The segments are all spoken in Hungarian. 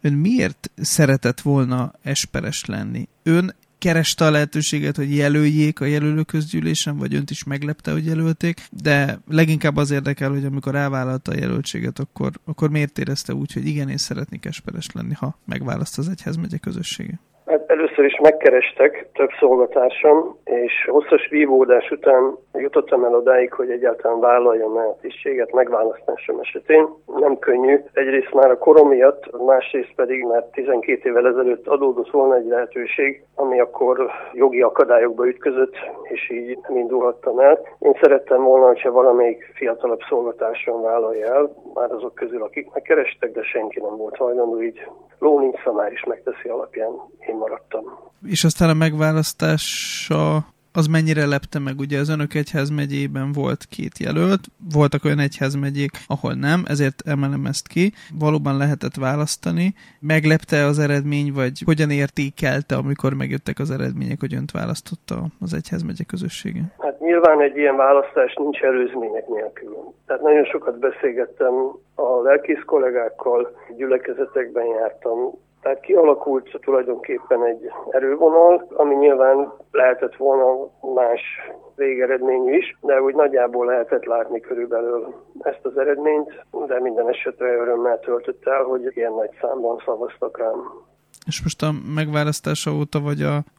ön miért szeretett volna esperes lenni? Ön kereste a lehetőséget, hogy jelöljék a jelölőközgyűlésen, vagy önt is meglepte, hogy jelölték, de leginkább az érdekel, hogy amikor elvállalta a jelöltséget, akkor miért érezte úgy, hogy igen, én szeretnék esperes lenni, ha megválaszt az egyházmegye közössége? Hát először is megkerestek több szolgatársam, és hosszas vívódás után jutottam el odáig, hogy egyáltalán vállaljam el a tisztséget megválasztásom esetén. Nem könnyű. Egyrészt már a korom miatt, másrészt pedig, mert 12 évvel ezelőtt adódott volna egy lehetőség, ami akkor jogi akadályokba ütközött, és így nem indulhattam el. Én szerettem volna, hogyha valamelyik fiatalabb szolgatársam vállalja el, már azok közül, akik megkerestek, de senki nem volt hajlandó, így ló nincs, szamár is megteszi alapján én maradtam. És aztán a megválasztása az mennyire lepte meg? Ugye az önök egyházmegyében volt 2 jelölt, voltak olyan egyházmegyék, ahol nem, ezért emelem ezt ki. Valóban lehetett választani. Meglepte az eredmény, vagy hogyan értékelte, amikor megjöttek az eredmények, hogy önt választotta az egyházmegye közössége? Hát nyilván egy ilyen választás nincs előzmények nélkül. Tehát nagyon sokat beszélgettem a lelkész kollégákkal, gyülekezetekben jártam. Tehát kialakult tulajdonképpen egy erővonal, ami nyilván lehetett volna más végeredményű is, de úgy nagyjából lehetett látni körülbelül ezt az eredményt, de minden esetre örömmel töltött el, hogy ilyen nagy számban szavaztak rám. És most a megválasztása óta, vagy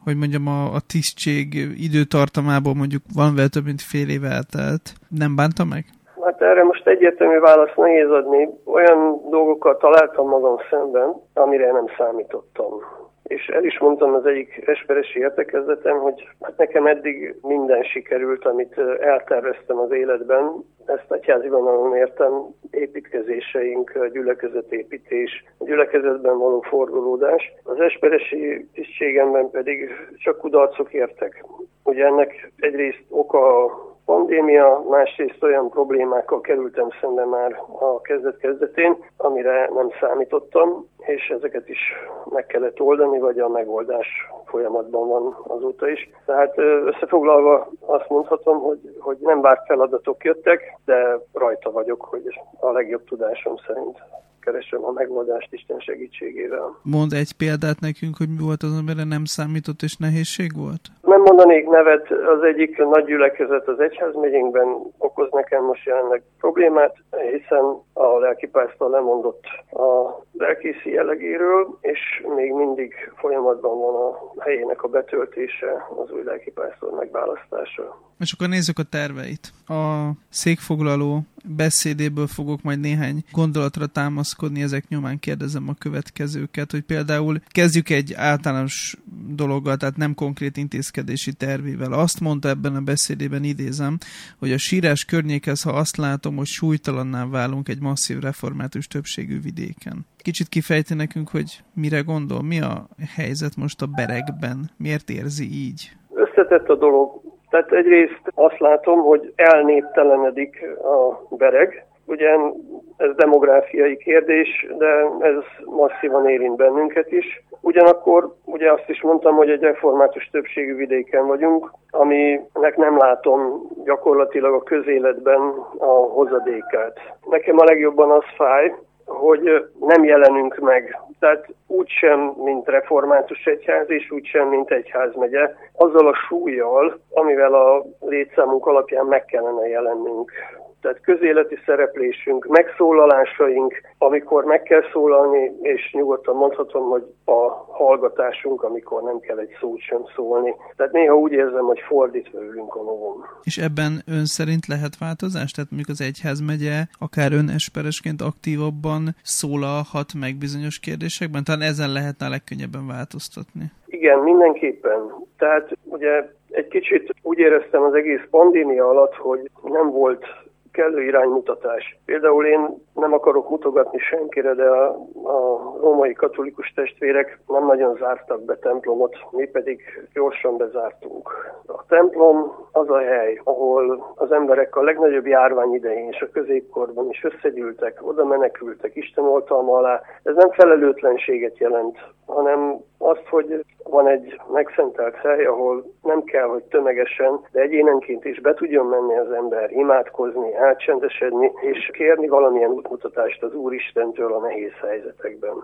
a tisztség időtartamából mondjuk valamivel több mint fél éve eltelt, nem bánta meg? Hát erre most egyértelmű választ nehéz adni. Olyan dolgokkal találtam magam szemben, amire nem számítottam. És el is mondtam az egyik esperesi értekezleten, hogy hát nekem eddig minden sikerült, amit elterveztem az életben. Ezt egyházi vonalon értem, építkezéseink, gyülekezetépítés, gyülekezetben való fordulódás. Az esperesi tisztségemben pedig csak kudarcok értek. Ugye ennek egyrészt oka a pandémia, másrészt olyan problémákkal kerültem szembe már a kezdet-kezdetén, amire nem számítottam, és ezeket is meg kellett oldani, vagy a megoldás folyamatban van azóta is. Tehát összefoglalva azt mondhatom, hogy nem várt feladatok jöttek, de rajta vagyok, hogy a legjobb tudásom szerint keresem a megoldást Isten segítségével. Mond egy példát nekünk, hogy mi volt az, amire nem számított és nehézség volt? Nem mondanék nevet, az egyik nagy gyülekezet az egyházmegyénkben okoz nekem most jelenleg problémát, hiszen a lelkipásztor lemondott a lelkészi jellegéről, és még mindig folyamatban van a helyének a betöltése, az új lelkipásztor megválasztása. És akkor nézzük a terveit. A székfoglaló beszédéből fogok majd néhány gondolatra támaszkodni, ezek nyomán kérdezem a következőket, hogy például kezdjük egy általános dologgal, tehát nem konkrét intézkedési tervével. Azt mondta ebben a beszédében, idézem, hogy a sírás környékhez, ha azt látom, hogy súlytalanná válunk egy masszív református többségű vidéken. Kicsit kifejti nekünk, hogy mire gondol, mi a helyzet most a Beregben, miért érzi így? Összetett a dolog. Tehát egyrészt azt látom, hogy elnéptelenedik a Bereg. Ugye ez demográfiai kérdés, de ez masszívan érint bennünket is. Ugyanakkor ugye azt is mondtam, hogy egy református többségű vidéken vagyunk, aminek nem látom gyakorlatilag a közéletben a hozadékát. Nekem a legjobban az fáj, hogy nem jelenünk meg. Tehát úgysem, mint református egyház, és úgysem, mint egyházmegye, azzal a súllyal, amivel a létszámunk alapján meg kellene jelennünk. Tehát közéleti szereplésünk, megszólalásaink, amikor meg kell szólalni, és nyugodtan mondhatom, hogy a hallgatásunk, amikor nem kell egy szót sem szólni. Tehát néha úgy érzem, hogy fordítva ülünk a lovon. És ebben ön szerint lehet változás? Tehát mondjuk az egyházmegye akár ön esperesként aktívabban szólalhat meg bizonyos kérdésekben? Talán ezen lehetne a legkönnyebben változtatni. Igen, mindenképpen. Tehát ugye egy kicsit úgy éreztem az egész pandémia alatt, hogy nem volt kellő iránymutatás. Például én nem akarok mutogatni senkire, de a római katolikus testvérek nem nagyon zártak be templomot, mi pedig gyorsan bezártunk. A templom az a hely, ahol az emberek a legnagyobb járvány idején és a középkorban is összegyűltek, oda menekültek Isten oltalma alá. Ez nem felelőtlenséget jelent, hanem azt, hogy van egy megszentelt hely, ahol nem kell, hogy tömegesen, de egyénenként is be tudjon menni az ember, imádkozni, elcsendesedni, és kérni valamilyen útmutatást az Úristentől a nehéz helyzetekben.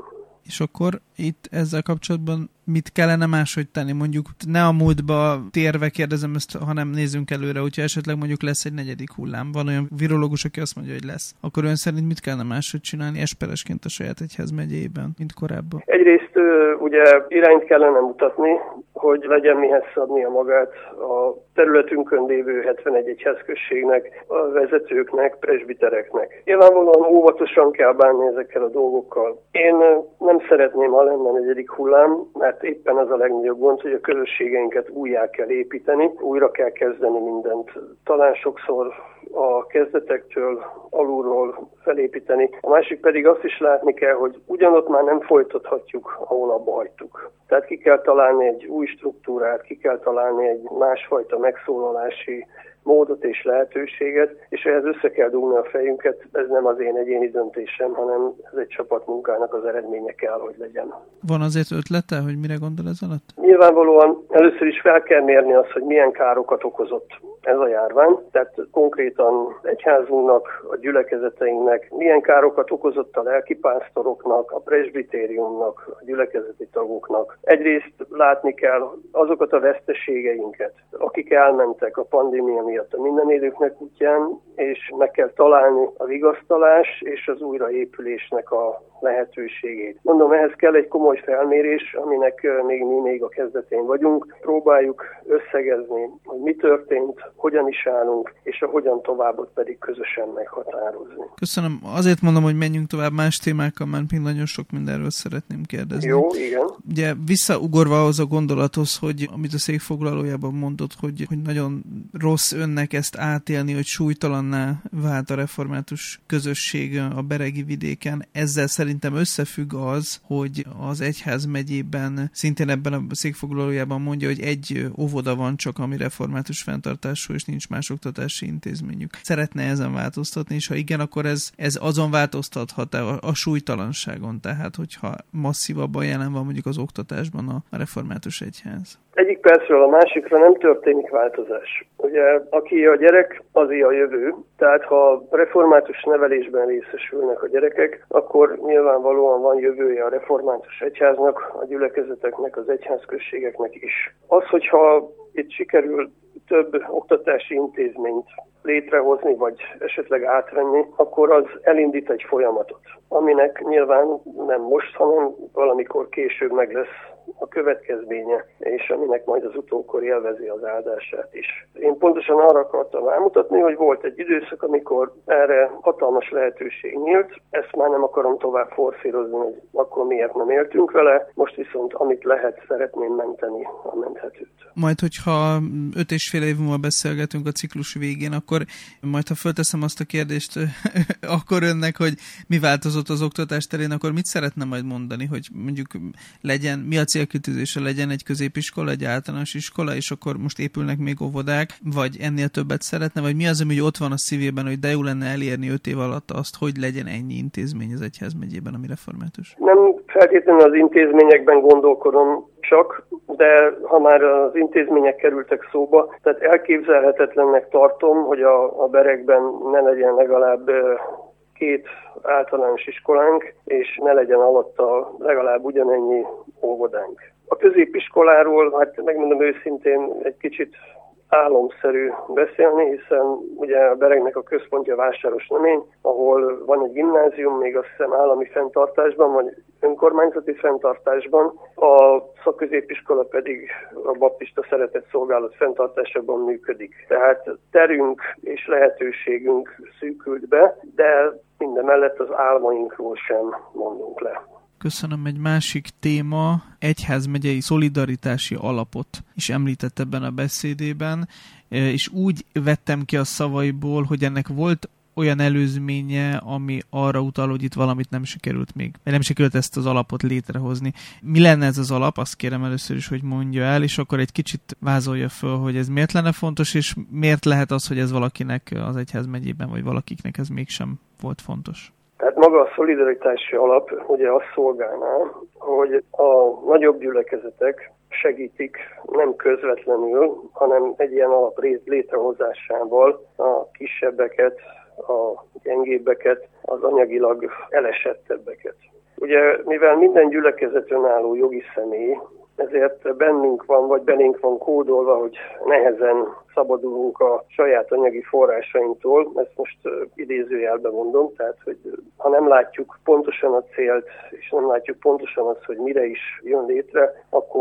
És akkor itt ezzel kapcsolatban mit kellene máshogy tenni? Mondjuk ne a múltba térve kérdezem ezt, hanem nézzünk előre, hogyha esetleg mondjuk lesz egy 4. hullám. Van olyan virológus, aki azt mondja, hogy lesz. Akkor ön szerint mit kellene máshogy csinálni esperesként a saját egyházmegyéjében, mint korábban? Egyrészt ugye irányt kellene mutatni, hogy legyen mihez szabnia magát a területünkön lévő 71 egyházközségnek, a vezetőknek, presbitereknek. Nyilvánvalóan óvatosan kell bánni ezekkel a dolgokkal. Én nem szeretném, ha lenne 4. hullám, mert éppen az a legnagyobb gond, hogy a közösségeinket újjá kell építeni, újra kell kezdeni mindent. Talán sokszor a kezdetektől, alulról felépíteni. A másik pedig azt is látni kell, hogy ugyanott már nem folytathatjuk, ahol abba hagytuk. Tehát ki kell találni egy új struktúrát, ki kell találni egy másfajta megszólalási módot és lehetőséget, és ehhez össze kell dugni a fejünket. Ez nem az én egyéni döntésem, hanem ez egy csapatmunkának az eredménye kell, hogy legyen. Van azért ötlete, hogy mire gondol ez alatt? Nyilvánvalóan először is fel kell mérni azt, hogy milyen károkat okozott ez a járvány. Tehát konkrétan egyházunknak, a gyülekezeteinknek milyen károkat okozott a lelkipásztoroknak, a presbitériumnak, a gyülekezeti tagoknak. Egyrészt látni kell azokat a veszteségeinket, akik elmentek a pandémia miatt a mindenélőknek útján, és meg kell találni a vigasztalás és az újraépülésnek a lehetőségét. Mondom, ehhez kell egy komoly felmérés, aminek még a kezdetén vagyunk. Próbáljuk összegezni, hogy mi történt, hogyan is állunk, és a hogyan továbbot pedig közösen meghatározni. Köszönöm. Azért mondom, hogy menjünk tovább más témákkal, mert még nagyon sok mindenről szeretném kérdezni. Jó, igen. Ugye visszaugorva ahhoz a gondolathoz, hogy amit a székfoglalójában mondott, hogy nagyon rossz önnek ezt átélni, hogy súlytalanná vált a református közösség a beregi vidéken. Ezzel szerintem összefügg az, hogy az egyházmegyében, szintén ebben a székfoglalójában mondja, hogy egy óvoda van csak, ami református fenntartású, és nincs más oktatási intézményük. Szeretne ezen változtatni, és ha igen, akkor ez azon változtathat a súlytalanságon, tehát hogyha masszívabban jelen van mondjuk az oktatásban a református egyház. Egyik percről a másikra nem történik változás. Ugye, aki a gyerek, azé a jövő. Tehát ha református nevelésben részesülnek a gyerekek, akkor nyilvánvalóan van jövője a református egyháznak, a gyülekezeteknek, az egyházközségeknek is. Az, hogyha itt sikerül több oktatási intézményt létrehozni, vagy esetleg átvenni, akkor az elindít egy folyamatot, aminek nyilván nem most, hanem valamikor később meg lesz a következménye, és aminek majd az utókor élvezi az áldását is. Én pontosan arra akartam rámutatni, hogy volt egy időszak, amikor erre hatalmas lehetőség nyílt, ezt már nem akarom tovább forszírozni, hogy akkor miért nem éltünk vele, most viszont amit lehet, szeretném menteni a menthetőt. Majd, hogyha 5,5 év múlva beszélgetünk a ciklus végén, akkor majd, ha fölteszem azt a kérdést akkor önnek, hogy mi változott az oktatás terén, akkor mit szeretne majd mondani, hogy mondjuk legyen, mi a célkitűzése, legyen egy középiskola, egy általános iskola, és akkor most épülnek még óvodák, vagy ennél többet szeretne, vagy mi az, ami ott van a szívében, hogy de jó lenne elérni 5 év alatt azt, hogy legyen ennyi intézmény az egyházmegyében, ami református? Nem feltétlenül az intézményekben gondolkodom csak, de ha már az intézmények kerültek szóba, tehát elképzelhetetlennek tartom, hogy a berekben ne legyen legalább 2 általános iskolánk, és ne legyen alatta legalább ugyanennyi óvodánk. A középiskoláról, hát megmondom őszintén, egy kicsit álomszerű beszélni, hiszen ugye a beregnek a központja Vásárosnamény, ahol van egy gimnázium, még azt hiszem állami fenntartásban, vagy önkormányzati fenntartásban, a szakközépiskola pedig a baptista szeretett szolgálat fenntartásában működik. Tehát terünk és lehetőségünk szűkült be, de mindemellett az álmainkról sem mondunk le. Köszönöm. Egy másik téma, egyházmegyei szolidaritási alapot is említett ebben a beszédében, és úgy vettem ki a szavaiból, hogy ennek volt olyan előzménye, ami arra utal, hogy itt valamit nem sikerült még, nem sikerült ezt az alapot létrehozni. Mi lenne ez az alap? Azt kérem először is, hogy mondja el, és akkor egy kicsit vázolja föl, hogy ez miért lenne fontos, és miért lehet az, hogy ez valakinek az egyházmegyében, vagy valakiknek ez mégsem volt fontos. Tehát maga a szolidaritási alap ugye azt szolgálná, hogy a nagyobb gyülekezetek segítik nem közvetlenül, hanem egy ilyen alap létrehozásával a kisebbeket, a gyengébbeket, az anyagilag elesettebbeket. Ugye, mivel minden gyülekezet önálló jogi személy, ezért bennünk van, vagy belénk van kódolva, hogy nehezen szabadulunk a saját anyagi forrásainktól. Ezt most idézőjelben mondom, tehát hogy ha nem látjuk pontosan a célt, és nem látjuk pontosan azt, hogy mire is jön létre,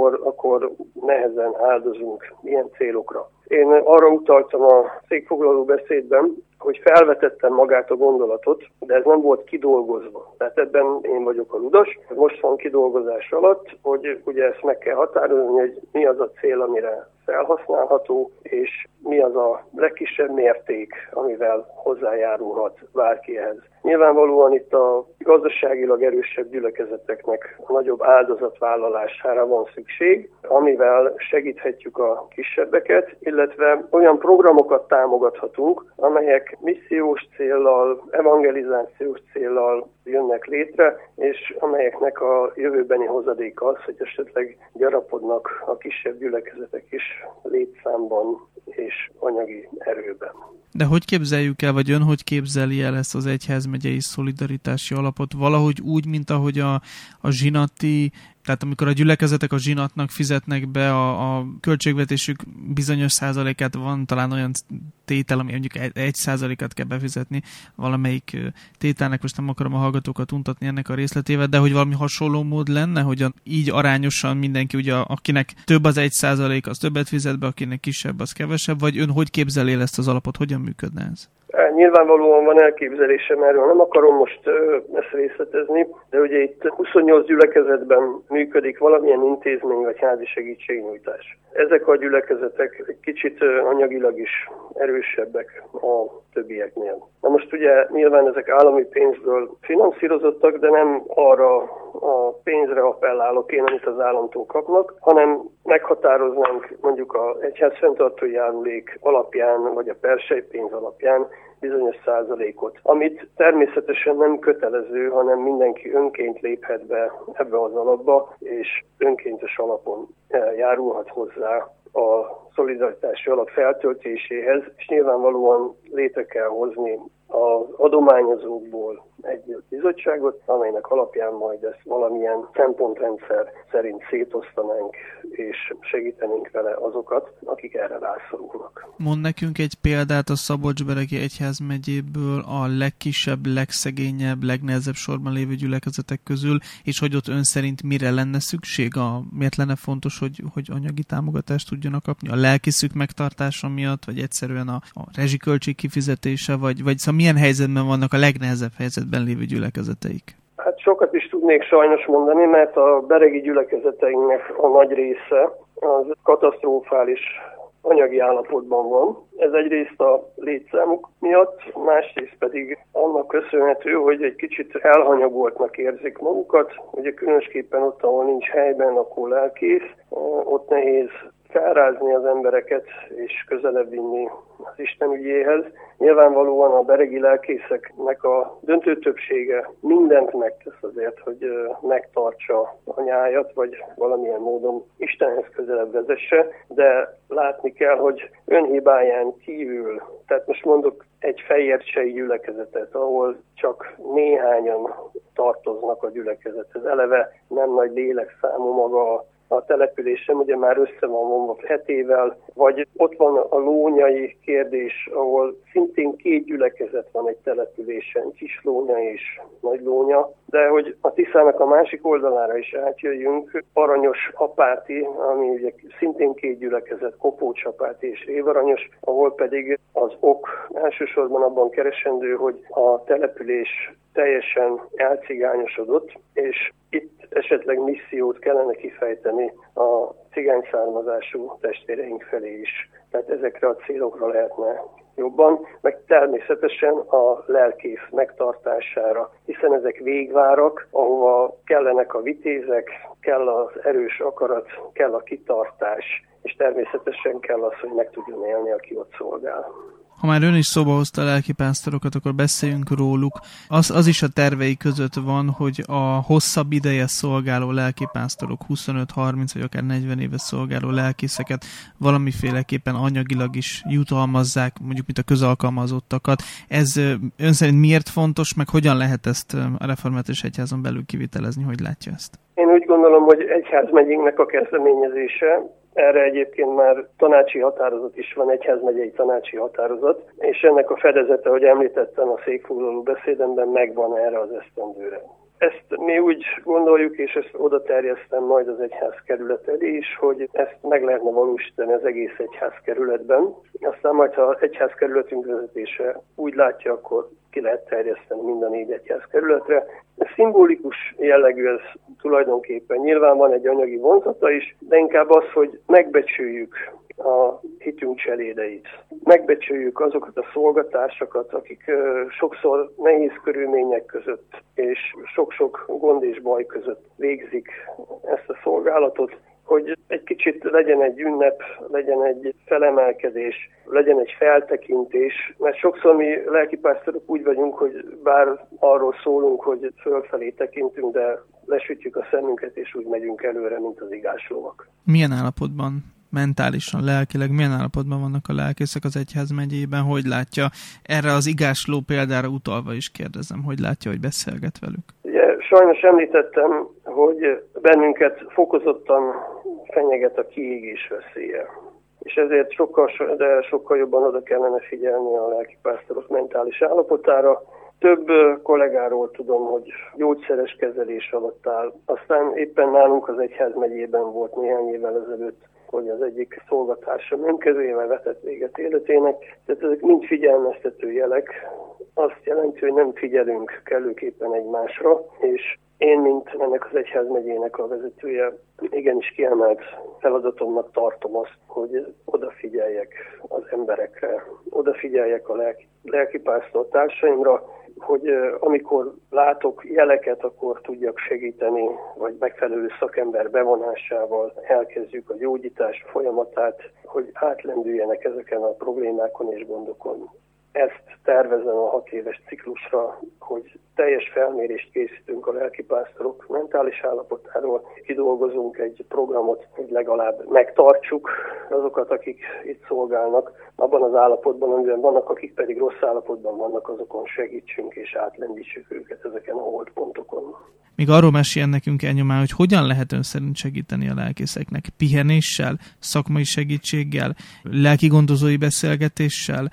akkor nehezen áldozunk ilyen célokra. Én arra utaltam a székfoglaló beszédben, hogy felvetettem magát a gondolatot, de ez nem volt kidolgozva. Tehát ebben én vagyok a ludas. Most van kidolgozás alatt, hogy ugye ezt meg kell határozni, hogy mi az a cél, amire felhasználható, és mi az a legkisebb mérték, amivel hozzájárulhat bárki ehhez. Nyilvánvalóan itt a gazdaságilag erősebb gyülekezeteknek a nagyobb áldozatvállalására van szükség, amivel segíthetjük a kisebbeket, illetve olyan programokat támogathatunk, amelyek missziós céllal, evangelizációs céllal jönnek létre, és amelyeknek a jövőbeni hozadéka az, hogy esetleg gyarapodnak a kisebb gyülekezetek is létszámban és anyagi erőben. De hogy képzeljük el, vagy ön hogy képzeli el ezt az egyházmegyei szolidaritási alapot? Valahogy úgy, mint ahogy a zsinati, tehát amikor a gyülekezetek a zsinatnak fizetnek be a költségvetésük bizonyos százalékát, van talán olyan tétel, ami mondjuk 1%-át kell befizetni valamelyik tételnek, most nem akarom a hallgatókat untatni ennek a részletével, de hogy valami hasonló mód lenne, hogy így arányosan mindenki, ugye akinek több az 1%, az többet fizet be, akinek kisebb, az kevesebb, vagy ön hogy képzeli el ezt az alapot, hogyan működne ez? Nyilvánvalóan van elképzelésem erről, nem akarom most ezt részletezni, de ugye itt 28 gyülekezetben működik valamilyen intézmény vagy házi segítségnyújtás. Ezek a gyülekezetek egy kicsit anyagilag is erősebbek a többieknél. Na most ugye nyilván ezek állami pénzből finanszírozottak, de nem arra a pénzre appellálok én, amit az államtól kapnak, hanem meghatároznánk mondjuk az egyház fenntartói járulék alapján, vagy a persejpénz alapján bizonyos százalékot, amit természetesen nem kötelező, hanem mindenki önként léphet be ebbe az alapba, és önkéntes alapon járulhat hozzá a szolidaritási alap feltöltéséhez, és nyilvánvalóan létre kell hozni az adományozókból egy bizottságot, amelynek alapján majd ezt valamilyen szempontrendszer szerint szétosztanánk, és segítenénk vele azokat, akik erre rászorulnak. Mond nekünk egy példát a Szabolcs-Beregi egyházmegyéből a legkisebb, legszegényebb, legnehezebb sorban lévő gyülekezetek közül, és hogy ott ön szerint mire lenne szükség? Miért lenne fontos, hogy anyagi támogatást tudjanak kapni? A lelkiszük megtartása miatt, vagy egyszerűen a rezsiköltség kifizetése, vagy szóval milyen helyzetben vannak a legnehezebb helyzetben lévő gyülekezeteik? Hát sokat is tudnék sajnos mondani, mert a beregi gyülekezeteinknek a nagy része az katasztrofális anyagi állapotban van. Ez egyrészt a létszámuk miatt, másrészt pedig annak köszönhető, hogy egy kicsit elhanyagoltnak érzik magukat. Ugye különösképpen ott, ahol nincs helyben lakó lelkész, ott nehéz felrázni az embereket és közelebb vinni az Isten ügyéhez. Nyilvánvalóan a beregi lelkészeknek a döntő többsége mindent megtesz azért, hogy megtartsa a nyájat, vagy valamilyen módon Istenhez közelebb vezesse, de látni kell, hogy önhibáján kívül, tehát most mondok egy fejércsei gyülekezetet, ahol csak néhányan tartoznak a gyülekezethez. Eleve nem nagy lélekszámú maga a településem, ugye már össze van vonva hetével, vagy ott van a lónyai kérdés, ahol szintén 2 gyülekezet van egy településen, Kislónya és Nagylónya, de hogy a Tiszának a másik oldalára is átjöjjünk, Aranyos-Apáti, ami ugye szintén 2 gyülekezet, Kopócs-Apáti és Révaranyos, ahol pedig az ok elsősorban abban keresendő, hogy a település teljesen elcigányosodott, és itt esetleg missziót kellene kifejteni a cigány származású testvéreink felé is. Tehát ezekre a célokra lehetne jobban, meg természetesen a lelkész megtartására, hiszen ezek végvárak, ahova kellenek a vitézek, kell az erős akarat, kell a kitartás, és természetesen kell az, hogy meg tudjon élni, aki ott szolgál. Ha már ön is szóba hozta a lelkipásztorokat, akkor beszéljünk róluk. Az is a tervei között van, hogy a hosszabb ideje szolgáló lelkipásztorok, 25-30 vagy akár 40 éves szolgáló lelkészeket valamiféleképpen anyagilag is jutalmazzák, mondjuk mint a közalkalmazottakat. Ez ön szerint miért fontos, meg hogyan lehet ezt a református egyházon belül kivitelezni, hogy látja ezt? Én úgy gondolom, hogy egyházmegyénknek a kezdeményezése, erre egyébként már tanácsi határozat is van, egyházmegyei tanácsi határozat, és ennek a fedezete, hogy említettem a székfoglaló beszédemben, megvan erre az esztendőre. Ezt mi úgy gondoljuk, és ezt oda terjesztem majd az egyházkerület elé is, hogy ezt meg lehetne valósítani az egész egyházkerületben. Aztán majd, ha egyházkerületünk vezetése úgy látja, akkor ki lehet terjeszteni mind a 4 egyházkerületre. Szimbolikus jellegű ez tulajdonképpen. Nyilván van egy anyagi vonzata is, de inkább az, hogy megbecsüljük a hitünk cselédeit. Megbecsüljük azokat a szolgatársakat, akik sokszor nehéz körülmények között és sok-sok gond és baj között végzik ezt a szolgálatot, hogy egy kicsit legyen egy ünnep, legyen egy felemelkedés, legyen egy feltekintés, mert sokszor mi lelkipásztorok úgy vagyunk, hogy bár arról szólunk, hogy fölfelé tekintünk, de lesütjük a szemünket, és úgy megyünk előre, mint az igáslovak. Milyen állapotban, mentálisan, lelkileg, milyen állapotban vannak a lelkészek az egyházmegyében? Hogy látja? Erre az igásló példára utalva is kérdezem, hogy látja, hogy beszélget velük? Ugye, sajnos említettem, hogy bennünket fokozottan fenyeget a kiégés veszélye. És ezért sokkal jobban oda kellene figyelni a lelkipásztorok mentális állapotára. Több kollégáról tudom, hogy gyógyszeres kezelés alatt áll. Aztán éppen nálunk az egyházmegyében volt néhány évvel ezelőtt, hogy az egyik szolgatársam önkezével vetett véget életének. Tehát ezek mind figyelmeztető jelek. Azt jelenti, hogy nem figyelünk kellőképpen egymásra, és én, mint ennek az egyházmegyének a vezetője, igenis kiemelt feladatomnak tartom azt, hogy odafigyeljek az emberekre, odafigyeljek a lelkipásztor társaimra, hogy amikor látok jeleket, akkor tudjak segíteni, vagy megfelelő szakember bevonásával elkezdjük a gyógyítás folyamatát, hogy átlendüljenek ezeken a problémákon és gondokon. Ezt tervezem a 6 éves ciklusra, hogy teljes felmérést készítünk a lelkipásztorok mentális állapotáról, kidolgozunk egy programot, hogy legalább megtartsuk azokat, akik itt szolgálnak, abban az állapotban, amiben vannak, akik pedig rossz állapotban vannak, azokon segítsünk és átlendítsük őket ezeken a holdpontokon. Még arról meséljen nekünk elnyomán, hogy hogyan lehet ön szerint segíteni a lelkészeknek? Pihenéssel, szakmai segítséggel, lelkigondozói beszélgetéssel,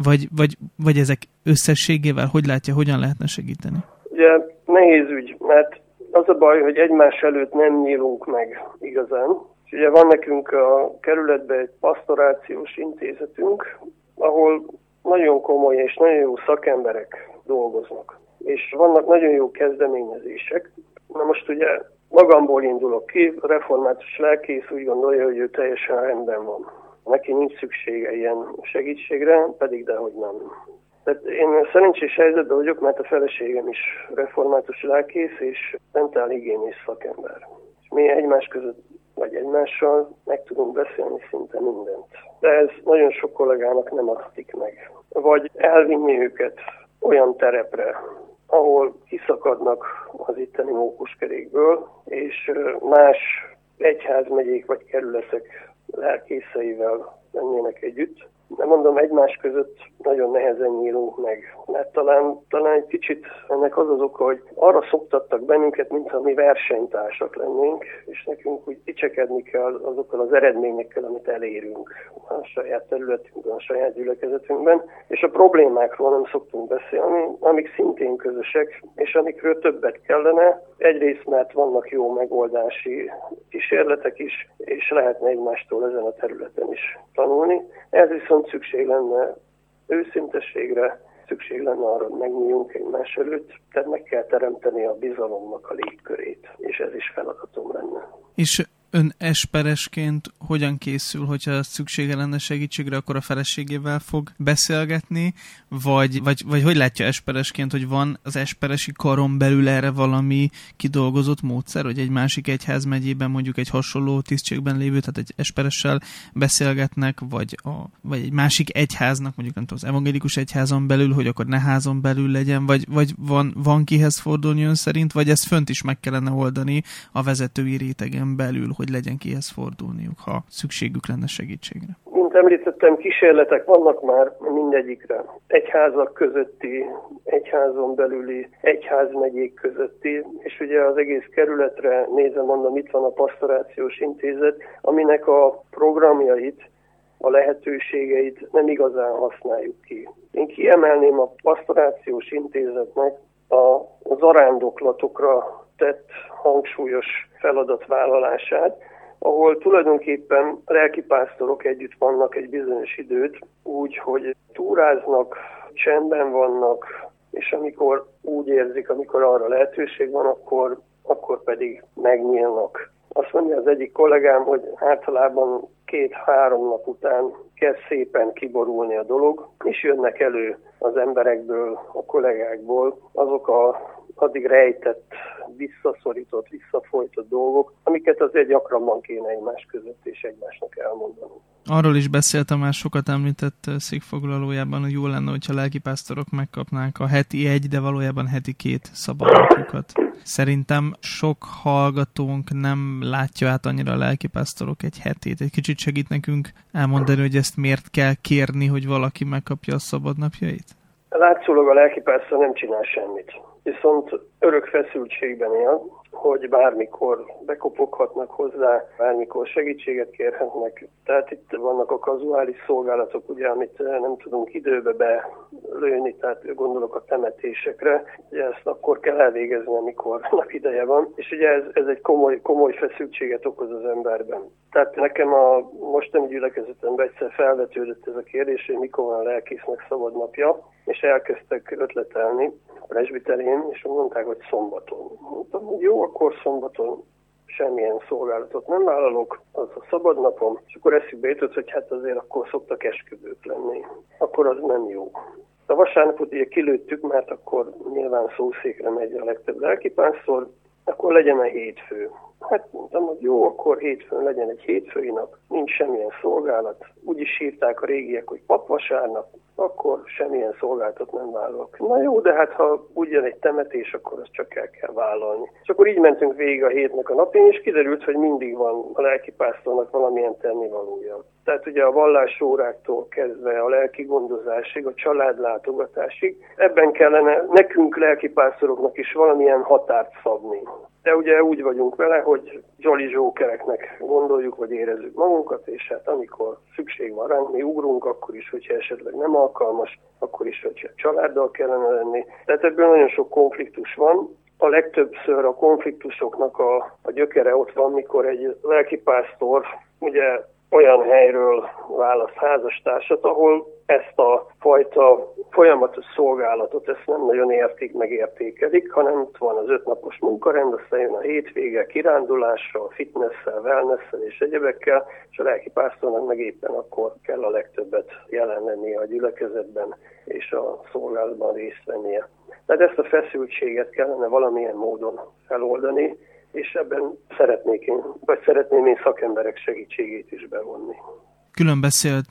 vagy ezek összességével? Hogy látja, hogyan lehetne segíteni? Ugye nehéz ügy, mert az a baj, hogy egymás előtt nem nyílunk meg igazán. Ugye van nekünk a kerületben egy pastorációs intézetünk, ahol nagyon komoly és nagyon jó szakemberek dolgoznak. És vannak nagyon jó kezdeményezések. Na most ugye magamból indulok ki, a református lelkész úgy gondolja, hogy ő teljesen rendben van. Neki nincs szüksége ilyen segítségre, pedig dehogy nem. Tehát én szerencsés helyzetben vagyok, mert a feleségem is református lelkész és mentálhigiénész szakember. És mi egymás között vagy egymással meg tudunk beszélni szinte mindent. De ez nagyon sok kollégának nem adatik meg. Vagy elvinni őket olyan terepre, ahol kiszakadnak az itteni mókuskerékből, és más egyházmegyék vagy kerületek lelkészeivel lennének együtt. De mondom, egymás között nagyon nehezen nyílunk meg, mert talán egy kicsit ennek az az oka, hogy arra szoktattak bennünket, mintha mi versenytársak lennénk, és nekünk úgy dicsekedni kell azokkal az eredményekkel, amit elérünk a saját területünkben, a saját gyülekezetünkben, és a problémákról nem szoktunk beszélni, amik szintén közösek, és amikről többet kellene. Egyrészt, mert vannak jó megoldási kísérletek is, és lehetne egymástól ezen a területen is tanulni. Ez viszont szükség lenne őszintességre, szükség lenne arra, hogy megnyíljunk egymás előtt, tehát meg kell teremteni a bizalomnak a légkörét, és ez is feladatom lenne. És ön esperesként hogyan készül, hogyha szüksége lenne segítségre, akkor a feleségével fog beszélgetni, vagy hogy látja esperesként, hogy van az esperesi karon belül erre valami kidolgozott módszer, hogy egy másik egyházmegyében mondjuk egy hasonló tisztségben lévő, tehát egy esperessel beszélgetnek, vagy egy másik egyháznak, mondjuk nem tudom, az evangélikus egyházon belül, hogy akkor ne házon belül legyen, vagy van kihez fordulni ön szerint, vagy ezt fönt is meg kellene oldani a vezetői rétegen belül, hogy legyen kihez fordulniuk, ha szükségük lenne segítségre. Mint említettem, kísérletek vannak már mindegyikre. Egyházak közötti, egyházon belüli, egyházmegyék közötti, és ugye az egész kerületre nézve mondom, itt van a Pastorációs Intézet, aminek a programjait, a lehetőségeit nem igazán használjuk ki. Én kiemelném a Pastorációs Intézetnek a zarándoklatokra tett hangsúlyos feladatvállalását, ahol tulajdonképpen lelkipásztorok együtt vannak egy bizonyos időt, úgy, hogy túráznak, csendben vannak, és amikor úgy érzik, amikor arra lehetőség van, akkor pedig megnyílnak. Azt mondja az egyik kollégám, hogy általában 2-3 nap után kezd szépen kiborulni a dolog, és jönnek elő az emberekből, a kollégákból azok a addig rejtett, visszaszorított, visszafolytott dolgok, amiket azért gyakrabban kéne egymás között és egymásnak elmondani. Arról is beszéltem, már sokat említett székfoglalójában, hogy jó lenne, hogyha lelkipásztorok megkapnák a heti 1, de valójában heti 2 szabadnapokat. Szerintem sok hallgatónk nem látja át annyira a lelkipásztorok egy hetét. Egy kicsit segít nekünk elmondani, hogy ezt miért kell kérni, hogy valaki megkapja a szabadnapjait? Látszólag a lelkipásztor nem csinál semmit. Viszont örök feszültségben él, hogy bármikor bekopoghatnak hozzá, bármikor segítséget kérhetnek. Tehát itt vannak a kazuális szolgálatok, ugye, amit nem tudunk időbe belőni, tehát gondolok a temetésekre. Ugye ezt akkor kell elvégezni, amikor napideje van, és ugye ez egy komoly feszültséget okoz az emberben. Tehát nekem a mostani gyülekezetemben egyszer felvetődött ez a kérdés, hogy mikor van a lelkésznek szabadnapja, és elkezdtek ötletelni presbiterén, és mondták, hogy szombaton. Mondtam, hogy jó, akkor szombaton semmilyen szolgálatot nem vállalok, az a szabadnapom, és akkor eszükbe jutott, hogy hát azért akkor szoktak esküvők lenni. Akkor az nem jó. A vasárnapot ugye kilőttük, mert akkor nyilván szószékre megy a legtöbb lelkipásztor, akkor legyen a hétfő. Hát mondtam, hogy jó, akkor hétfőn legyen egy hétfői nap, nincs semmilyen szolgálat. Úgy is írták a régiek, hogy papvasárnap, akkor semmilyen szolgálatot nem vállalok. Na jó, de hát ha úgy jön egy temetés, akkor azt csak el kell vállalni. És akkor így mentünk végig a hétnek a napján, és kiderült, hogy mindig van a lelkipásztornak valamilyen tennivalója. Tehát ugye a vallásóráktól kezdve a lelki gondozásig, a családlátogatásig, ebben kellene nekünk lelkipásztoroknak is valamilyen határt szabni. De ugye úgy vagyunk vele, hogy jolly jokereknek gondoljuk, vagy érezzük magunkat, és hát amikor szükség van ránk, mi ugrunk, akkor is, hogyha esetleg nem alkalmas, akkor is, hogyha családdal kellene lenni. Tehát ebből nagyon sok konfliktus van. A legtöbbször a konfliktusoknak a gyökere ott van, mikor egy lelkipásztor ugye olyan helyről választ házastársat, ahol ezt a fajta folyamatos szolgálatot, ezt nem nagyon megértékelik, hanem itt van az 5 napos munkarend, aztán jön a hétvége kirándulással, fitnesszel, wellnessel és egyebekkel, és a lelkipásztornak meg éppen akkor kell a legtöbbet jelen lennie a gyülekezetben és a szolgálatban részt vennie. Tehát ezt a feszültséget kellene valamilyen módon feloldani, és ebben szeretném én szakemberek segítségét is bevonni. Külön beszélt,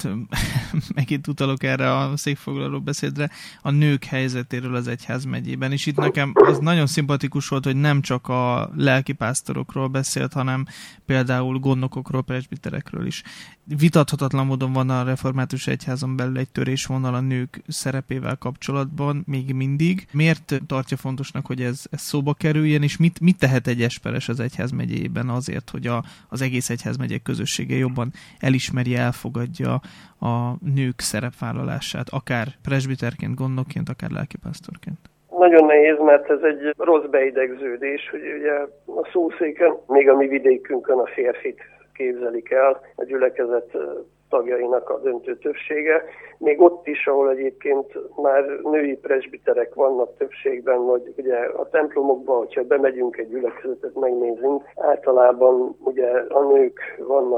megint utalok erre a székfoglaló beszédre, a nők helyzetéről az egyházmegyében, és itt nekem az nagyon szimpatikus volt, hogy nem csak a lelkipásztorokról beszélt, hanem például gondnokokról, presbiterekről is. Vitathatatlan módon van a református egyházon belül egy törésvonal a nők szerepével kapcsolatban, még mindig. Miért tartja fontosnak, hogy ez szóba kerüljen, és mit tehet egy esperes az egyházmegyében azért, hogy az egész egyházmegyek közössége jobban elismerje, elfogadja a nők szerepvállalását, akár presbiterként, gondnokként, akár lelkipásztorként? Nagyon nehéz, mert ez egy rossz beidegződés, hogy ugye a szószéken, még a mi vidékünkön a férfit képzelik el, a gyülekezet tagjainak a döntő többsége. Még ott is, ahol egyébként már női presbiterek vannak többségben, vagy ugye a templomokban, hogyha bemegyünk egy gyülekezetet, megnézünk, általában ugye a nők vannak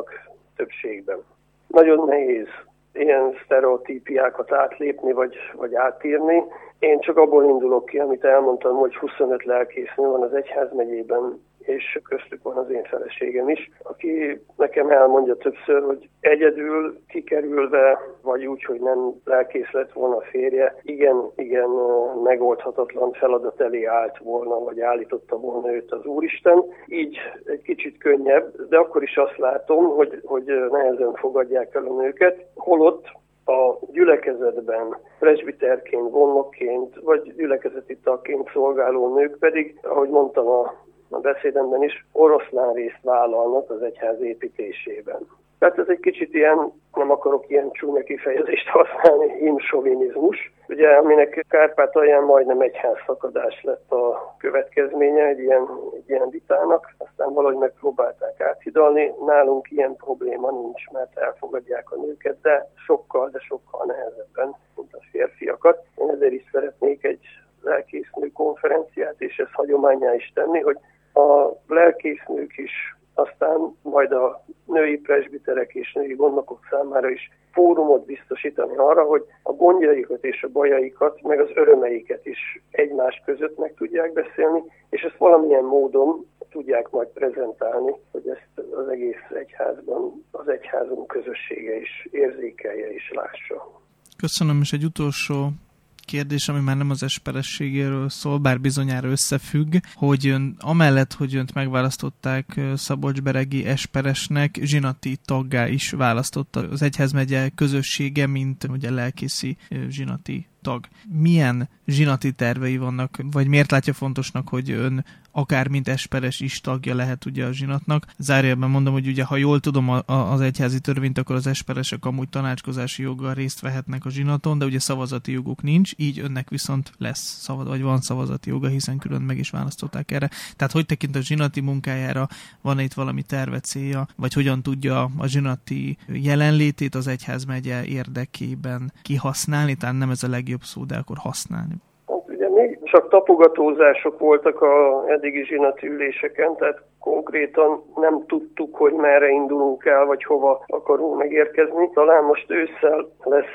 többségben. Nagyon nehéz ilyen sztereotípiákat átlépni, vagy átírni. Én csak abból indulok ki, amit elmondtam, hogy 25 lelkésznő van az egyházmegyében, és köztük van az én feleségem is, aki nekem elmondja többször, hogy egyedül kikerülve, vagy úgy, hogy nem lelkész lett volna a férje, igen megoldhatatlan feladat elé állt volna, vagy állította volna őt az Úristen. Így egy kicsit könnyebb, de akkor is azt látom, hogy nehezen fogadják el a nőket, holott a gyülekezetben presbiterként, gondnokként, vagy gyülekezeti tagként szolgáló nők pedig, ahogy mondtam a beszédemben is, oroszlán részt vállalnak az egyház építésében. Tehát ez egy kicsit ilyen, nem akarok ilyen csúnya kifejezést használni, himsovinizmus, ugye, aminek Kárpátalján majdnem egyházszakadás lett a következménye egy ilyen vitának, aztán valahogy megpróbálták áthidalni. Nálunk ilyen probléma nincs, mert elfogadják a nőket, de sokkal nehezebben, mint a férfiakat. Én ezért is szeretnék egy lelkésznő konferenciát, és ezt hagyománnyá is tenni, hogy a lelkésznők is, aztán majd a női presbiterek és női gondnokok számára is fórumot biztosítani arra, hogy a gondjaikat és a bajaikat, meg az örömeiket is egymás között meg tudják beszélni, és ezt valamilyen módon tudják majd prezentálni, hogy ezt az egész egyházban, az egyházunk közössége is érzékelje és lássa. Köszönöm, és egy utolsó kérdés, ami már nem az esperességéről szól, bár bizonyára összefügg, hogy ön amellett, hogy önt megválasztották Szabolcs-Beregi esperesnek, zsinati taggá is választotta az egyházmegye közössége, mint ugye lelkészi zsinati tag. Milyen zsinati tervei vannak, vagy miért látja fontosnak, hogy ön akár mint esperes is tagja lehet ugye a zsinatnak? Zárójelben mondom, hogy ugye ha jól tudom az egyházi törvényt, akkor az esperesek amúgy tanácskozási joggal részt vehetnek a zsinaton, de ugye szavazati joguk nincs, így önnek viszont lesz vagy van szavazati joga, hiszen külön meg is választották erre. Tehát hogy tekint a zsinati munkájára, van itt valami terve, célja, vagy hogyan tudja a zsinati jelenlétét az egyházmegye érdekében kihasználni, tehát nem ez a legjobb szó, de akkor használni. Hát ugye még csak tapogatózások voltak az eddigi zsinati üléseken, tehát konkrétan nem tudtuk, hogy merre indulunk el, vagy hova akarunk megérkezni. Talán most ősszel lesz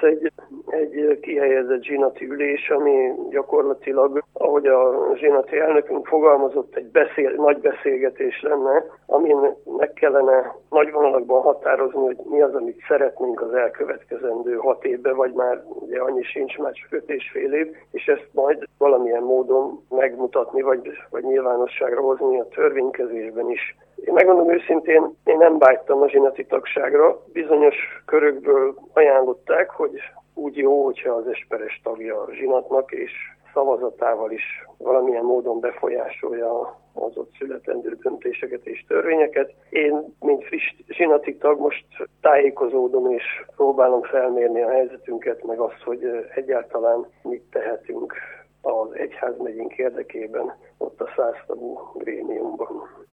egy kihelyezett zsinati ülés, ami gyakorlatilag, ahogy a zsinati elnökünk fogalmazott, egy nagy beszélgetés lenne, amin meg kellene nagy vonalakban határozni, hogy mi az, amit szeretnénk az elkövetkezendő 6 évben, vagy már ugye annyi sincs, már csak 5,5 év, és ezt majd valamilyen módon megmutatni, vagy nyilvánosságra hozni a törvénykezésben is. Én megmondom őszintén, én nem vágytam a zsinati tagságra. Bizonyos körökből ajánlották, hogy úgy jó, hogyha az esperes tagja a zsinatnak, és szavazatával is valamilyen módon befolyásolja az ott születendő döntéseket és törvényeket. Én, mint friss zsinati tag, most tájékozódom és próbálom felmérni a helyzetünket, meg azt, hogy egyáltalán mit tehetünk az egyházmegyénk érdekében ott a 100 tagú grémiumban.